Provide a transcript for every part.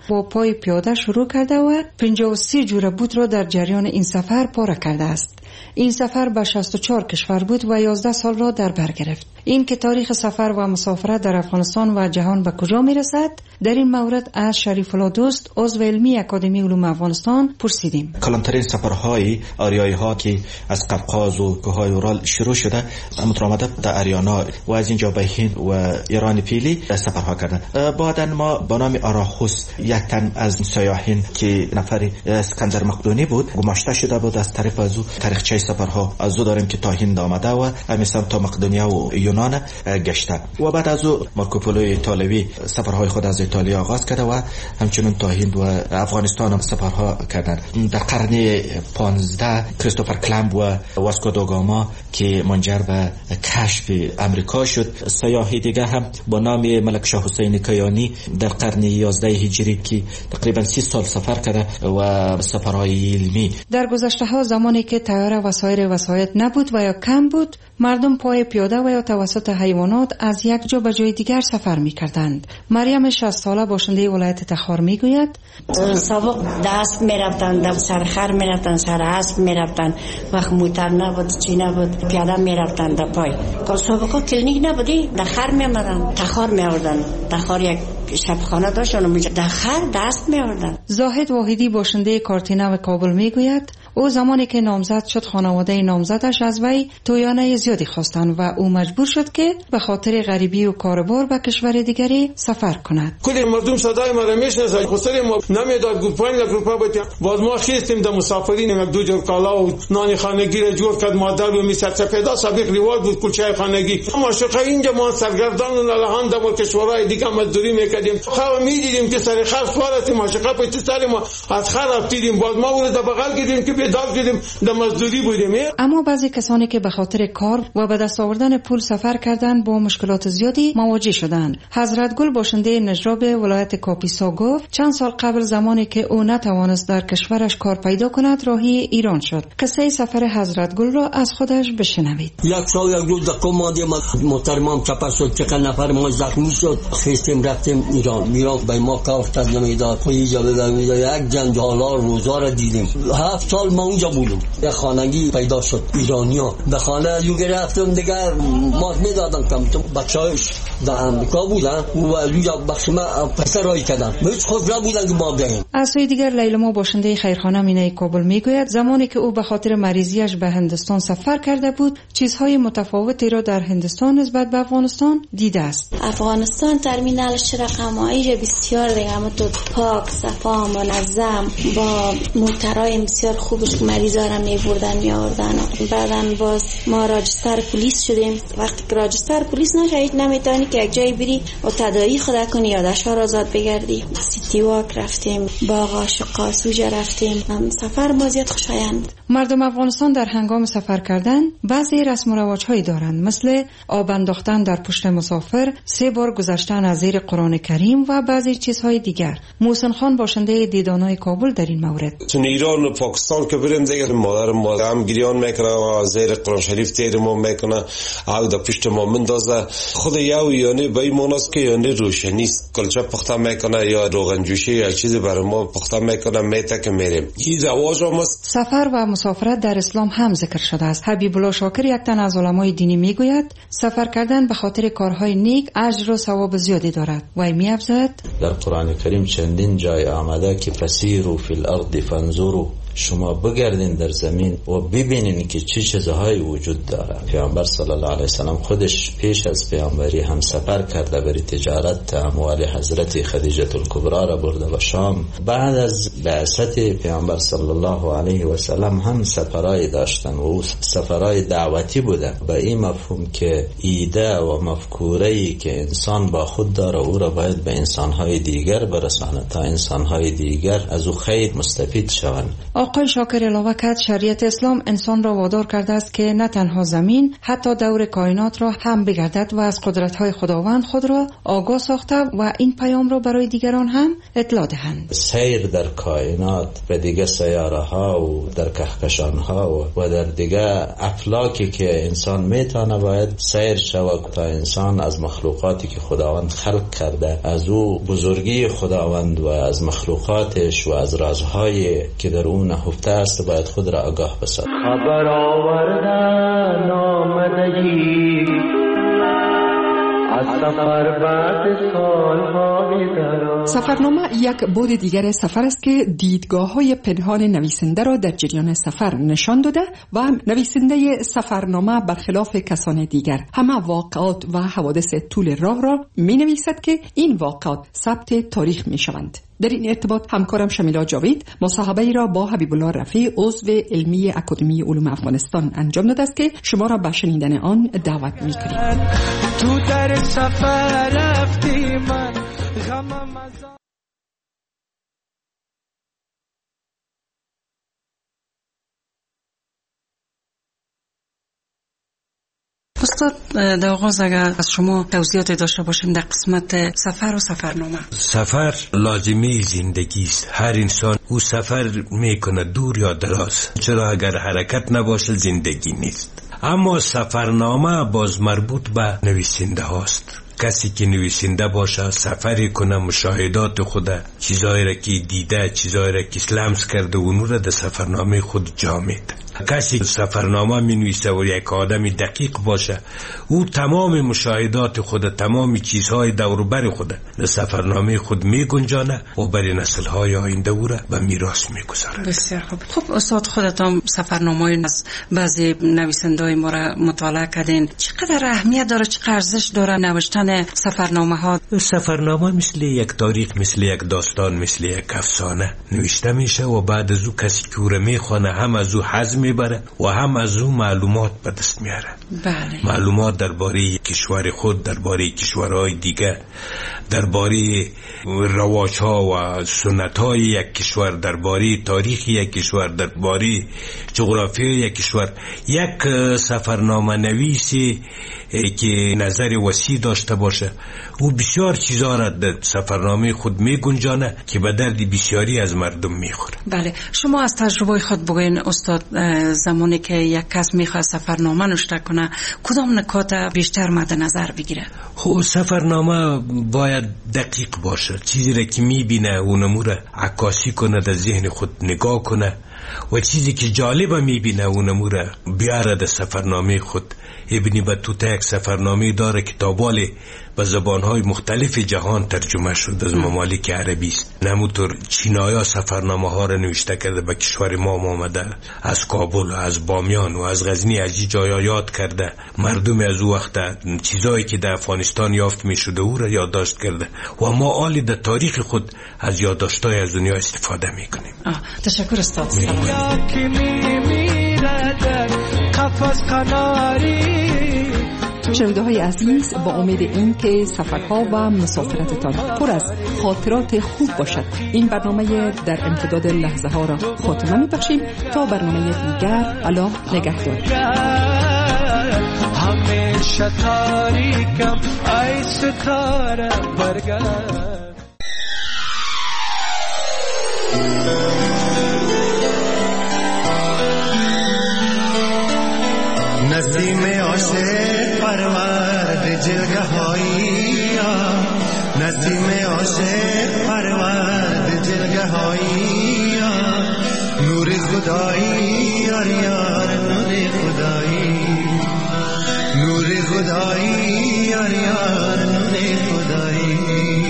با پای پیاده شروع کرده و 53 جوره بوت را در جریان این سفر پاره کرده است. این سفر به 64 کشور بود و 11 سال را در بر گرفت. این که تاریخ سفر و مسافرت در افغانستان و جهان به کجا می رسد، در این مورد از شریف الله دوست عضو علمی اکادمی علوم افغانستان پرسیدیم. کلانترین سفرهای آریایی ها که از قفقاز و کوههای اورال شروع شده مترامده در اریانا و از اینجا به هند و ایران فعلی سفرها کردند. بعدا ما با نام آراخوس یک تن از سیاحین که نفری اسکندر مقدونی بود گماشته شده بود. از طریق از او تاریخچه سفرها از او داریم که تا هند آمده و مثلا تا مقدونیا و یونان گشته و بعد از او مارکوپولو ایتالیایی سفرهای خود از ایتالیا آغاز کرده و همچنین تا هند و افغانستان هم سفرها کردند. در قرن 15 کریستوفر کلمب و واسکو دا گاما که منجر به کشف امریکا شد. سیاحی دیگه هم با نام ملک شاه حسین کیانی در قرن 11 هجری که تقریبا 30 سال سفر کرده و سفرهای علمی. در گذشته ها زمانی که طیاره و سایر وسایط نبود و یا کم بود، مردم پای پیاده و یا توسط حیوانات از یک جا به جای دیگر سفر می کردند. مریم 60 ساله باشنده ولایت تخار می گوید سابق دست می رفتن، در سر خر می رفتن، سر اسب می رفتن، وقت موتر نبود چی نبود پیاده می رفتن در پای. سابقا کلینیک نبودی، در خر می آمدن، تخار می آوردن. تخار یک شبخانه داشت، اونجا در خر دست می آوردن. زاهد واحدی باشنده کارتینه و کابل می گوید او زمانی که نامزد شد خانواده نامزدش از وی تویانه زیادی خواستند و او مجبور شد که به خاطر غریبی و کاربار به کشور دیگری سفر کند. کلی مردم صدای ما را میشناسند. خسر ما نمیداد گفت 5 لک روپیه بدیم. باز ما خواستیم در مسافرین یک دو جور کالا و نان خانگی را جور کرد. مادر و میسر سپیدا سابق روال بود کلچه خانگی. ما شقه اینجا ما سرگردان و لالهان در کشورهای دیگه مزدوری میکردیم. خو میدیدیم که سر خر سوارت ما شقه پشت سر ما از خر رفتیم. باز ما ور در بغل گیریم که داد دیدیم در مزدوری بودیم. اما بعضی کسانی که به خاطر کار و به دست آوردن پول سفر کردند با مشکلات زیادی مواجه شدند. حضرت گل باشنده نجراب ولایت کاپیسا گفت چند سال قبل زمانی که او نتوانست در کشورش کار پیدا کند راهی ایران شد. قصه سفر حضرت گل را از خودش بشنوید. یک سال یک روز در کمادی محترمم چپر شد، چقدر نفر ما زخمی شد، خواستیم رفتیم ایران. میران به ما کار نمیداد، اینجا یک جنجالا روزا را دیدیم. 7 سال ما اونجا بودم. یک خانگی پیدا شد ایرانیا، به خانه یو گرفتم دیگه ما میدادن کم تو بچه‌هاش در امریکا بودن و اونجا بخش ما پسرایی کردن. هیچ خود نبودن که ما بریم. از سوی دیگر لیلا باشنده خیرخانه مینای کابل میگوید زمانی که او به خاطر مریضیش به هندوستان سفر کرده بود چیزهای متفاوتی را در هندوستان نسبت به افغانستان دیده است. افغانستان ترمینالش رقم‌های بسیار دیگه تو پاک صفا منظم با موترهای بسیار خوبش مریضا را میبردن میآوردن. بعدن باز ما راجستر پلیس شدیم. وقتی که راجستر پلیس نشید نمیتونی که یک جای بری و تداعی خدا کنی یادش را آزاد بگردی. سیتی واک رفتیم، باغ عاشقا سوجه رفتیم. سفر بازیت خوشایند. مردم افغانستان در هنگام سفر کردن بعضی رسم و رواج‌هایی دارند، مثل آب انداختن در پشت مسافر، 3 بار گذشتن از زیر قرآن کریم و بعضی چیزهای دیگر. محسن خان باشنده دیدانای کابل در این مورد تو ایران و پاکستان که بریم دیگه مادر ما هم گریان میکنه و زیر قرآن شریف تیر ما میکنه او در پشت ما مندازه. خود یو یعنی به این معناست که یعنی روشنی است. کلچه پخته میکنه یا روغن جوشی یا چیزی برای ما پخته میکنه میته که میریم. این رواج هم است. سفر و مسافرت در اسلام هم ذکر شده است. حبیب الله شاکر یک تن از علمای دینی میگوید سفر کردن به خاطر کارهای نیک اجر و ثواب زیادی دارد. و می‌افزاید در قرآن کریم چندین جای آمده که فسیروا فی الارض فانظروا، شما بگردین در زمین و ببینین که چه چیزهایی وجود داره. پیامبر صلی الله علیه وسلم خودش پیش از پیامبری هم سفر کرده برای تجارت. اموال حضرت خدیجه الکبری را برده و شام. بعد از بعثت پیامبر صلی الله علیه وسلم هم سفرهای داشتن و سفرهای دعوتی بودن. به این مفهوم که ایده و مفکوره‌ای که انسان با خود داره او را باید به انسانهای دیگر برسانه تا انسانهای دیگر از او خیر مستفید شوند. آقای شاکر علاوه کرد شریعت اسلام انسان را وادار کرده است که نه تنها زمین حتی دور کائنات را هم بگردد و از قدرت‌های خداوند خود را آگاه ساخته و این پیام را برای دیگران هم اطلاع دهند. سیر در کائنات و دیگه سیاره ها و در کهکشان ها و در دیگه افلاکی که انسان میتونه باید سیر شود تا انسان از مخلوقاتی که خداوند خلق کرده از او بزرگی خداوند و از مخلوقاتش و از رازهایی که در اون نهفته است باید خود را آگاه بسازد. خبر آوردن آمدگی از سفر بعد سالهای دراز. سفرنامه یک بعد دیگر سفر است که دیدگاه‌های پنهان نویسنده را در جریان سفر نشان داده و نویسنده سفرنامه برخلاف کسان دیگر همه واقعات و حوادث طول راه را می‌نویسد که این واقعات ثبت تاریخ می‌شوند. در این ارتباط همکارم شمیلا جاوید مصاحبه‌ای را با حبیب الله رفیع عضو علمی اکادمی علوم افغانستان انجام داده است که شما را به شنیدن آن دعوت می‌کنیم. تو در سفر رفتی من غمم از استاد در آغاز اگر از شما توضیحات داشته باشیم در قسمت سفر و سفرنامه. سفر لازمی زندگی است. هر انسان او سفر میکنه دور یا دراز، چرا اگر حرکت نباشه زندگی نیست. اما سفرنامه باز مربوط به نویسنده هاست. کسی که نویسنده باشه سفری کنه، مشاهدات خود، چیزایی را که دیده، چیزایی را که لمس کرده اونو را در سفرنامه خود جا میده. کسی سفرنامه می نویسه و یک آدم دقیق باشه او تمام مشاهدات خود، تمام چیزهای دور و بر خود در سفرنامه خود می گنجانه و برای نسل‌های آینده او را به میراث می گذاره. بسیار خوب. خب استاد خودتان سفرنامه‌های از بعضی نویسنده‌های ما را مطالعه کردین، چقدر اهمیت داره، چقدر ارزش داره نوشتن سفرنامه‌ها؟ سفرنامه مثل یک تاریخ، مثل یک داستان، مثل یک افسانه نوشته میشه و بعد از او کسی که او را میخونه هم از او حظ میبره و هم از او معلومات به دست میاره. بله. معلومات درباره کشور خود، درباره کشورهای دیگه، درباره رواج‌ها و سنت‌های یک کشور، درباره تاریخ یک کشور، درباره جغرافیای یک کشور. یک سفرنامه نویسی که نظر وسیع داشته باشه او بسیار چیزا را در سفرنامه خود می گنجانه که به درد بسیاری از مردم میخوره. بله، شما از تجربه خود بگوین استاد، زمانی که یک کس میخواد سفرنامه نوشته کنه کدام نکات بیشتر مد نظر بگیره؟ خب سفرنامه باید دقیق باشه، چیزی را که میبینه اونمو را عکاسی کنه، در ذهن خود نگاه کنه و چیزی که جالبه میبینه اونمو را بیاره در سفرنامه خود. ابن بطوطه یک سفرنامه داره که تابال به زبانهای مختلف جهان ترجمه شد از ممالک عربی است. نمونطور چینایا سفرنامه ها را نوشته کرده به کشور ما آمده، از کابل و از بامیان و از غزنی از این جایا یاد کرده، مردم از او وقت چیزایی که در افغانستان یافت می شده او را یادداشت کرده و ما آلی در تاریخ خود از یادداشت‌های از دنیا استفاده می کنیم. تشکر استاد. شنونده های عزیز، با امید این که سفرها و مسافرتتان پر از خاطرات خوب باشد این برنامه در امتداد لحظه ها را خاتمه می بخشیم تا برنامه دیگر. الله نگهدار. همیشه تاریکم ای ستاره برگرد. نسیم عاشق پرورد جلگه‌هایی، نسیم عاشق پرورد جلگه‌هایی، نور خدایی یار یار نور خدایی، نور خدایی یار یار نور خدایی.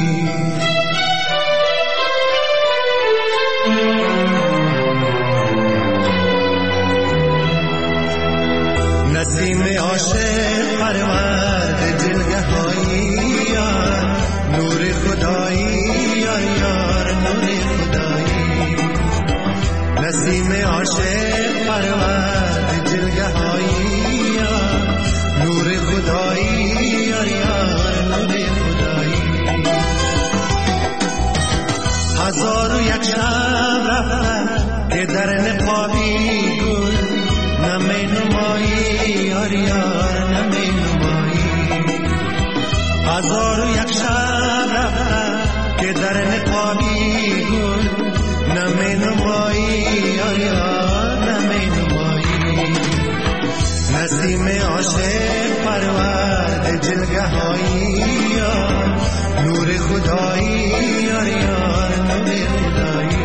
نسیم عاشق پرورد جلگه‌هایی، نور خدایی یار یار نور خدایی. نسیم عاشق پرورد جلگه‌هایی، نور خدایی یار یار نور خدایی. هزار و یک شب رفتن که در نقابی گل نمی نمایی یار یار نمی نمایی. هزار و یک شب رفته که در نقابی گل نمی نمایی یار یار نمی نمایی. نسیم عاشق پرورد جلگه هایی یار نور خدایی یار یار نور خدایی.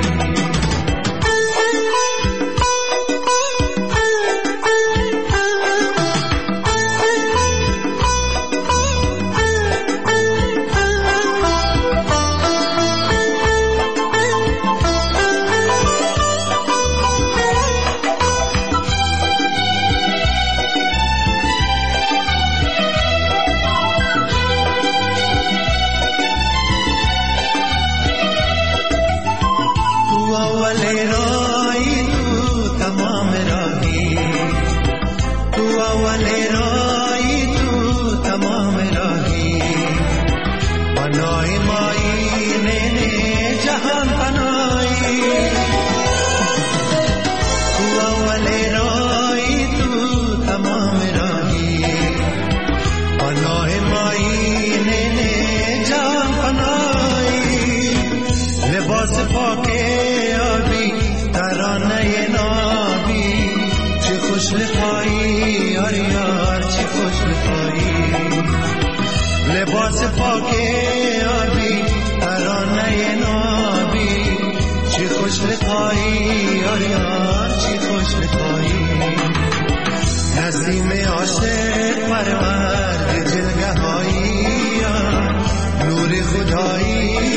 لباس پاک آبی ترانه نابی چه خوش لقایی یار یار چه خوش لقایی. نسیم عاشق پرورد جلگه هایی یار نور خدایی